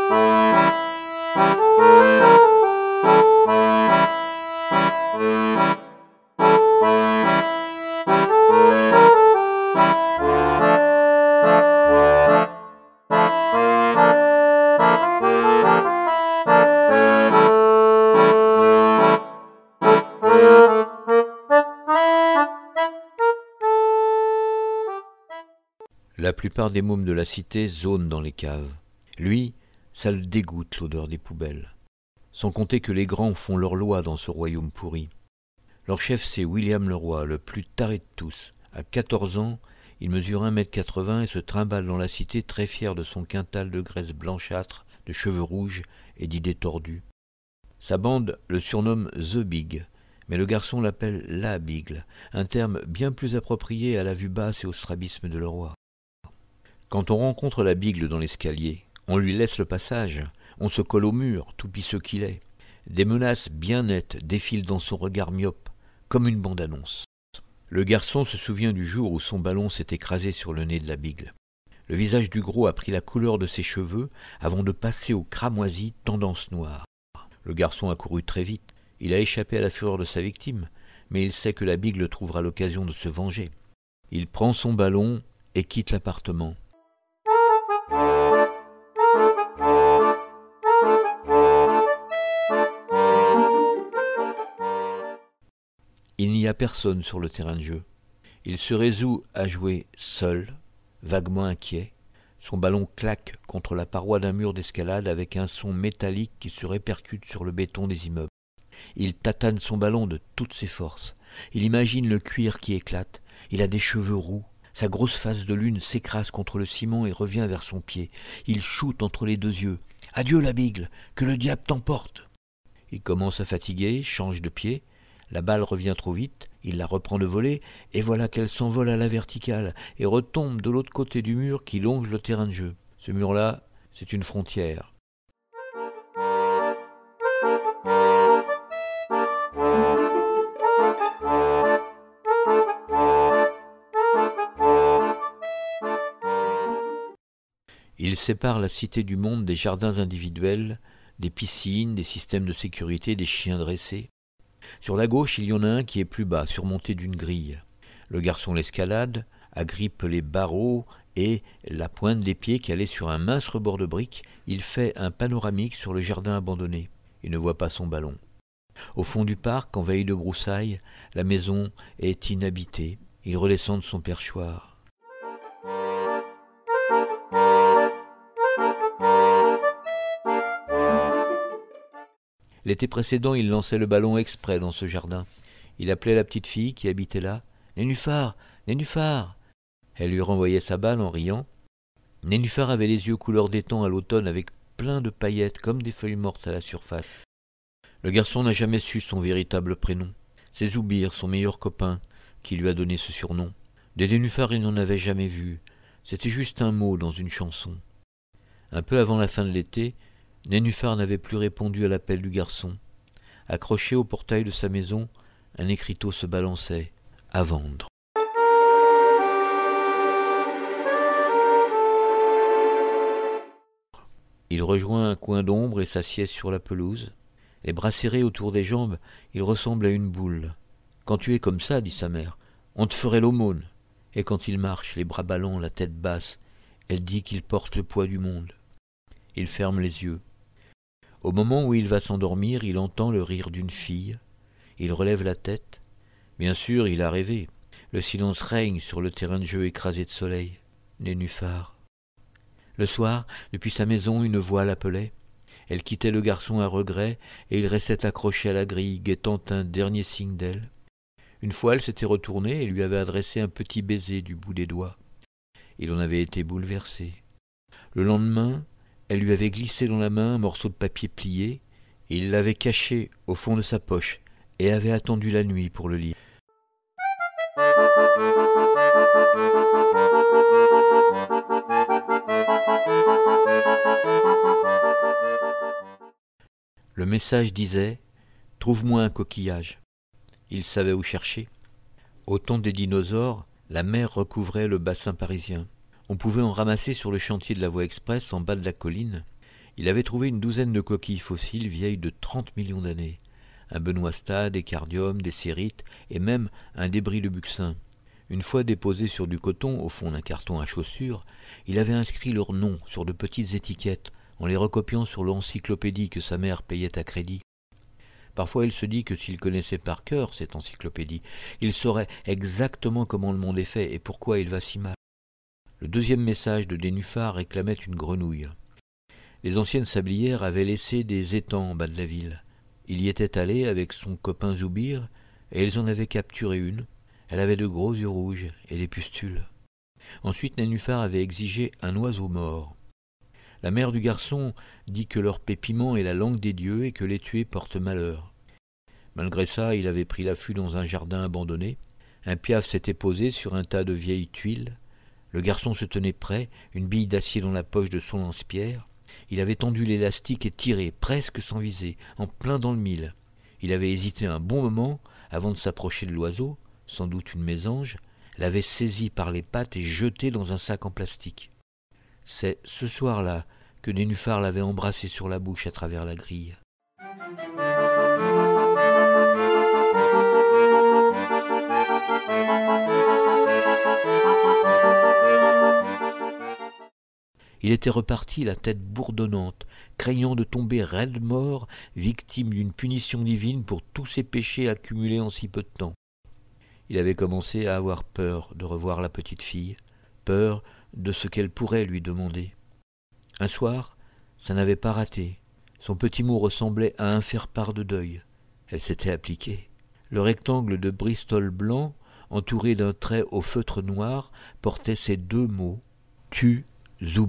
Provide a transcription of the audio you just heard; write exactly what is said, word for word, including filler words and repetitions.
La plupart des mômes de la cité zonent dans les caves. Lui, ça le dégoûte l'odeur des poubelles. Sans compter que les grands font leur loi dans ce royaume pourri. Leur chef, c'est William Leroy, le plus taré de tous. À quatorze ans, il mesure un mètre quatre-vingts et se trimballe dans la cité très fier de son quintal de graisse blanchâtre, de cheveux rouges et d'idées tordues. Sa bande le surnomme The Big, mais le garçon l'appelle La Bigle, un terme bien plus approprié à la vue basse et au strabisme de Leroy. Quand on rencontre la Bigle dans l'escalier, on lui laisse le passage, on se colle au mur, tout pisseux qu'il est. Des menaces bien nettes défilent dans son regard myope, comme une bande-annonce. Le garçon se souvient du jour où son ballon s'est écrasé sur le nez de la Bigle. Le visage du gros a pris la couleur de ses cheveux avant de passer au cramoisi tendance noire. Le garçon a couru très vite. Il a échappé à la fureur de sa victime, mais il sait que la Bigle trouvera l'occasion de se venger. Il prend son ballon et quitte l'appartement. Il n'y a personne sur le terrain de jeu. Il se résout à jouer seul, vaguement inquiet. Son ballon claque contre la paroi d'un mur d'escalade avec un son métallique qui se répercute sur le béton des immeubles. Il tatane son ballon de toutes ses forces. Il imagine le cuir qui éclate. Il a des cheveux roux. Sa grosse face de lune s'écrase contre le ciment et revient vers son pied. Il shoot entre les deux yeux. « Adieu la Bigle, que le diable t'emporte !» Il commence à fatiguer, change de pied. La balle revient trop vite, il la reprend de volée, et voilà qu'elle s'envole à la verticale et retombe de l'autre côté du mur qui longe le terrain de jeu. Ce mur-là, c'est une frontière. Il sépare la cité du monde des jardins individuels, des piscines, des systèmes de sécurité, des chiens dressés. Sur la gauche, il y en a un qui est plus bas, surmonté d'une grille. Le garçon l'escalade, agrippe les barreaux et, la pointe des pieds calée sur un mince rebord de briques, il fait un panoramique sur le jardin abandonné. Il ne voit pas son ballon. Au fond du parc, envahi de broussailles, la maison est inhabitée. Il redescend de son perchoir. L'été précédent, il lançait le ballon exprès dans ce jardin. Il appelait la petite fille qui habitait là. « Nénuphar, Nénuphar !» Elle lui renvoyait sa balle en riant. Nénuphar avait les yeux couleur d'étang à l'automne avec plein de paillettes comme des feuilles mortes à la surface. Le garçon n'a jamais su son véritable prénom. C'est Zoubir, son meilleur copain, qui lui a donné ce surnom. Des nénuphars, il n'en avait jamais vu. C'était juste un mot dans une chanson. Un peu avant la fin de l'été, Nénuphar n'avait plus répondu à l'appel du garçon. Accroché au portail de sa maison, un écriteau se balançait, à vendre. Il rejoint un coin d'ombre et s'assied sur la pelouse. Les bras serrés autour des jambes, il ressemble à une boule. « Quand tu es comme ça, dit sa mère, on te ferait l'aumône. » Et quand il marche, les bras ballants, la tête basse, elle dit qu'il porte le poids du monde. Il ferme les yeux. Au moment où il va s'endormir, il entend le rire d'une fille. Il relève la tête. Bien sûr, il a rêvé. Le silence règne sur le terrain de jeu écrasé de soleil. Nénuphar. Le soir, depuis sa maison, une voix l'appelait. Elle quittait le garçon à regret, et il restait accroché à la grille, guettant un dernier signe d'elle. Une fois, elle s'était retournée et lui avait adressé un petit baiser du bout des doigts. Il en avait été bouleversé. Le lendemain, elle lui avait glissé dans la main un morceau de papier plié, et il l'avait caché au fond de sa poche, et avait attendu la nuit pour le lire. Le message disait « Trouve-moi un coquillage ». Il savait où chercher. Au temps des dinosaures, la mer recouvrait le bassin parisien. On pouvait en ramasser sur le chantier de la voie express en bas de la colline. Il avait trouvé une douzaine de coquilles fossiles vieilles de trente millions d'années, un benoîsta, des cardiums, des cérites et même un débris de buxin. Une fois déposés sur du coton au fond d'un carton à chaussures, il avait inscrit leurs noms sur de petites étiquettes en les recopiant sur l'encyclopédie que sa mère payait à crédit. Parfois il se dit que s'il connaissait par cœur cette encyclopédie, il saurait exactement comment le monde est fait et pourquoi il va si mal. Le deuxième message de Nénuphar réclamait une grenouille. Les anciennes sablières avaient laissé des étangs en bas de la ville. Il y était allé avec son copain Zoubir, et ils en avaient capturé une. Elle avait de gros yeux rouges et des pustules. Ensuite Nénuphar avait exigé un oiseau mort. La mère du garçon dit que leur pépiment est la langue des dieux et que les tuer porte malheur. Malgré ça, il avait pris l'affût dans un jardin abandonné. Un piaf s'était posé sur un tas de vieilles tuiles. Le garçon se tenait prêt, une bille d'acier dans la poche de son lance-pierre. Il avait tendu l'élastique et tiré, presque sans viser, en plein dans le mille. Il avait hésité un bon moment avant de s'approcher de l'oiseau, sans doute une mésange, l'avait saisi par les pattes et jeté dans un sac en plastique. C'est ce soir-là que Nénuphar l'avait embrassé sur la bouche à travers la grille. Il était reparti la tête bourdonnante, craignant de tomber raide mort, victime d'une punition divine pour tous ses péchés accumulés en si peu de temps. Il avait commencé à avoir peur de revoir la petite fille, peur de ce qu'elle pourrait lui demander. Un soir, ça n'avait pas raté. Son petit mot ressemblait à un faire-part de deuil. Elle s'était appliquée. Le rectangle de Bristol blanc, entouré d'un trait au feutre noir, portait ces deux mots « Tu Zoubir ».